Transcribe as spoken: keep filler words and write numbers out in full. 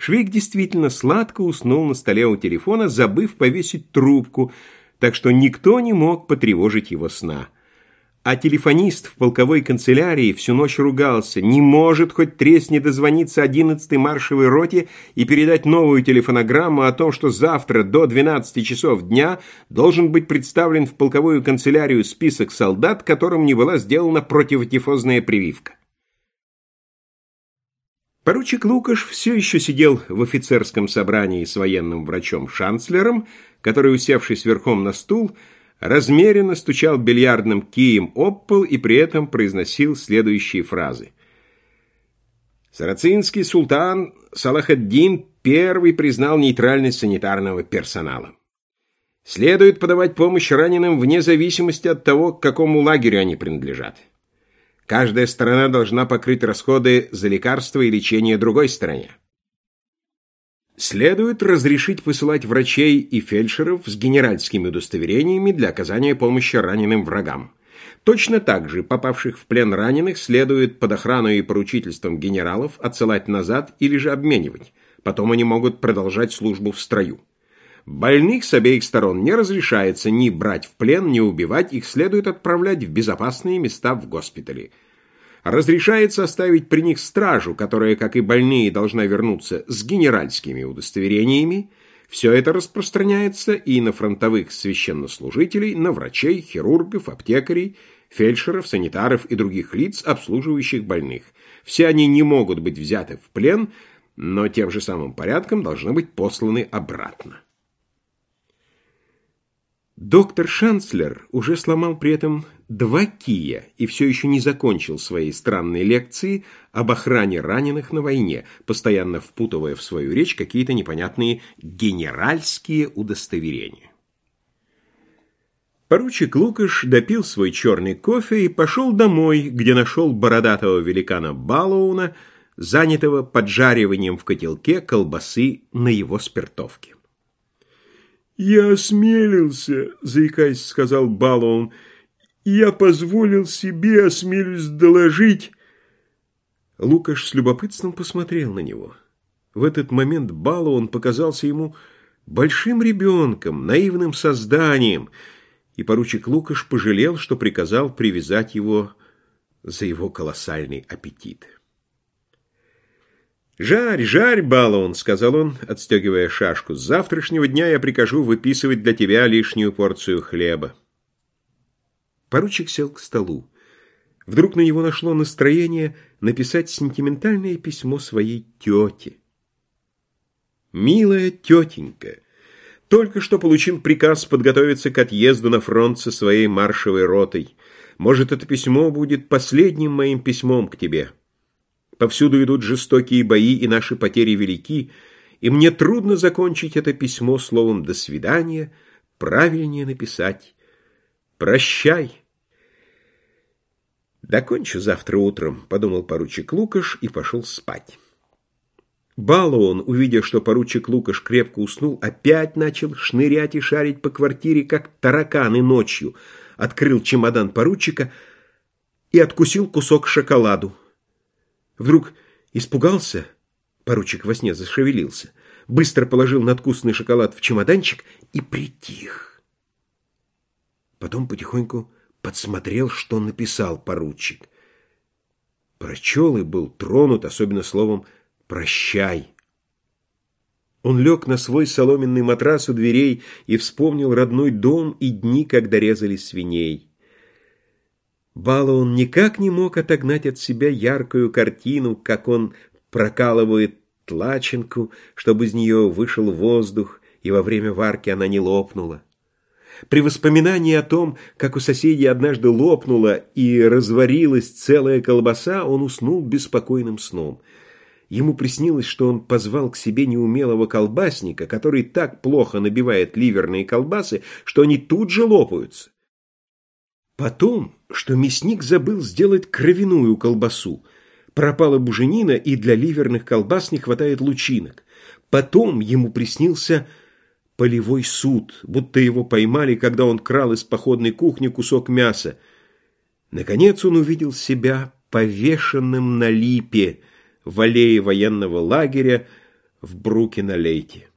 Швейк действительно сладко уснул на столе у телефона, забыв повесить трубку, так что никто не мог потревожить его сна. А телефонист в полковой канцелярии всю ночь ругался: не может хоть тресни дозвониться одиннадцатой маршевой роте и передать новую телефонограмму о том, что завтра до двенадцати часов дня должен быть представлен в полковую канцелярию список солдат, которым не была сделана противотифозная прививка. Поручик Лукаш все еще сидел в офицерском собрании с военным врачом-шанцлером, который, усевшись верхом на стул, размеренно стучал бильярдным кием об пол и при этом произносил следующие фразы. Сарацинский султан Салах-ад-Дин первый признал нейтральность санитарного персонала. Следует подавать помощь раненым вне зависимости от того, к какому лагерю они принадлежат. Каждая сторона должна покрыть расходы за лекарства и лечение другой стороне. Следует разрешить посылать врачей и фельдшеров с генеральскими удостоверениями для оказания помощи раненым врагам. Точно так же попавших в плен раненых следует под охраной и поручительством генералов отсылать назад или же обменивать. Потом они могут продолжать службу в строю. Больных с обеих сторон не разрешается ни брать в плен, ни убивать, их следует отправлять в безопасные места в госпитале. Разрешается оставить при них стражу, которая, как и больные, должна вернуться с генеральскими удостоверениями. Все это распространяется и на фронтовых священнослужителей, на врачей, хирургов, аптекарей, фельдшеров, санитаров и других лиц, обслуживающих больных. Все они не могут быть взяты в плен, но тем же самым порядком должны быть посланы обратно. Доктор Шанцлер уже сломал при этом два кия и все еще не закончил своей странной лекции об охране раненых на войне, постоянно впутывая в свою речь какие-то непонятные генеральские удостоверения. Поручик Лукаш допил свой черный кофе и пошел домой, где нашел бородатого великана Баллоуна, занятого поджариванием в котелке колбасы на его спиртовке. «Я осмелился, — заикаясь, сказал Баллоун, — я позволил себе, осмелюсь доложить». Лукаш с любопытством посмотрел на него. В этот момент Баллоун показался ему большим ребенком, наивным созданием, и поручик Лукаш пожалел, что приказал привязать его за его колоссальный аппетит. «Жарь, жарь, Баллоун, — сказал он, отстегивая шашку, — с завтрашнего дня я прикажу выписывать для тебя лишнюю порцию хлеба». Поручик сел к столу. Вдруг на него нашло настроение написать сентиментальное письмо своей тете. «Милая тетенька, только что получил приказ подготовиться к отъезду на фронт со своей маршевой ротой. Может, это письмо будет последним моим письмом к тебе. Повсюду идут жестокие бои, и наши потери велики, и мне трудно закончить это письмо словом «до свидания», правильнее написать «прощай». «Докончу завтра утром», — подумал поручик Лукаш и пошел спать. Баллоун, увидя, что поручик Лукаш крепко уснул, опять начал шнырять и шарить по квартире, как тараканы ночью, открыл чемодан поручика и откусил кусок шоколаду. Вдруг испугался, поручик во сне зашевелился, быстро положил надкусанный шоколад в чемоданчик и притих. Потом потихоньку подсмотрел, что написал поручик. Прочел и был тронут, особенно словом «прощай». Он лег на свой соломенный матрас у дверей и вспомнил родной дом и дни, когда резали свиней. Баллоун никак не мог отогнать от себя яркую картину, как он прокалывает тлачинку, чтобы из нее вышел воздух, и во время варки она не лопнула. При воспоминании о том, как у соседей однажды лопнула и разварилась целая колбаса, он уснул беспокойным сном. Ему приснилось, что он позвал к себе неумелого колбасника, который так плохо набивает ливерные колбасы, что они тут же лопаются. Потом, что мясник забыл сделать кровяную колбасу. Пропала буженина, и для ливерных колбас не хватает лучинок. Потом ему приснился полевой суд, будто его поймали, когда он крал из походной кухни кусок мяса. Наконец он увидел себя повешенным на липе в аллее военного лагеря в Бруке-на-Лейте.